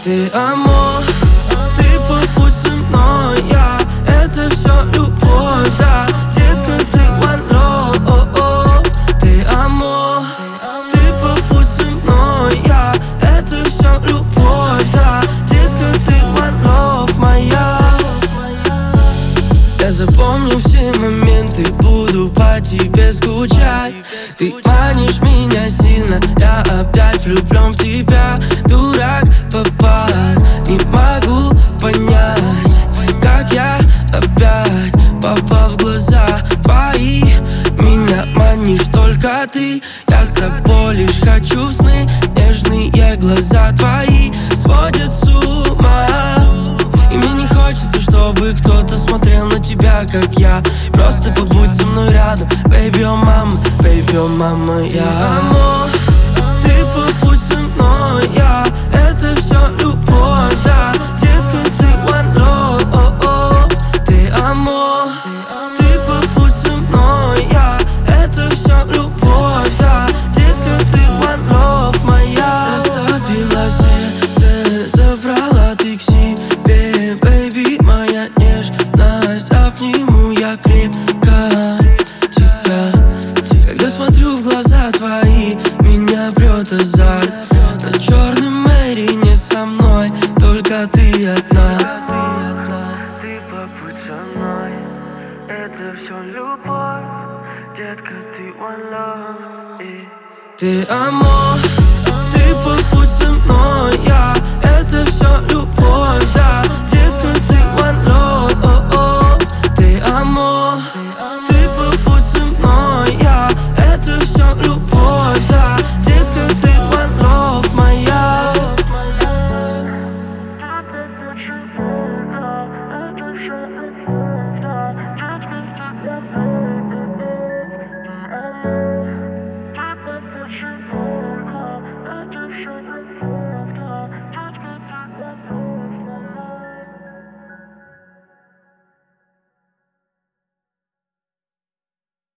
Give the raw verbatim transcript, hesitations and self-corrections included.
Ты амор, ты побудь со мной, я это все любовь, да. Детка, ты one love. Ты амор, ты побудь со мной, я это все любовь, да. Детка, ты one love моя. Я запомню все моменты, буду по тебе скучать. Ты манишь меня сильно, я опять влюблен в тебя. Дурак попал, не могу понять, как я опять попал в глаза твои. Меня манишь только ты, я с тобой лишь хочу в сны. Нежные глаза твои сводят с ума. И мне не хочется, чтобы кто-то смотрел на тебя, как я. Просто побудь со мной рядом, baby, oh mama, baby, oh mama, я амор, ты побудь со мной, я это все любовь, да. Детка, ты one love. Ты амор, ты побудь со мной, я это все любовь, да. Детка, ты one love моя. Растопила сердце, забрала ты к себе, baby, моя нежность. Обниму я крепко тебя. Когда смотрю в глаза твои, меня прет азарт. На черном мэри не со мной, только ты одна. Ты побудь со мной, это все любовь. Детка, ты one love. Ты амор.